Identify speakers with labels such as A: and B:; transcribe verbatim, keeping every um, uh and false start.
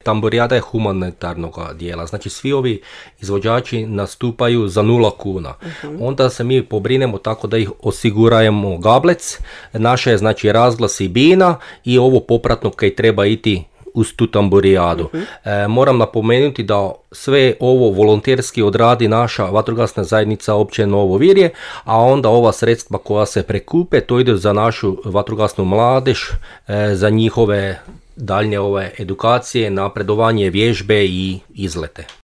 A: tamburijada je humanitarnog dijela, znači svi ovi izvođači nastupaju za nula kuna. Uh-huh. Onda se mi pobrinemo tako da ih osigurajemo gablec, naše je znači razglas i bina i ovo popratno kaj treba iti uz tu tamburijadu. Uh-huh. E, moram napomenuti da sve ovo volonterski odradi naša vatrogasna zajednica općine Novo Virje, a onda ova sredstva koja se prekupe, to ide za našu vatrogasnu mladež, e, za njihove daljnje ove edukacije, napredovanje, vježbe i izlete.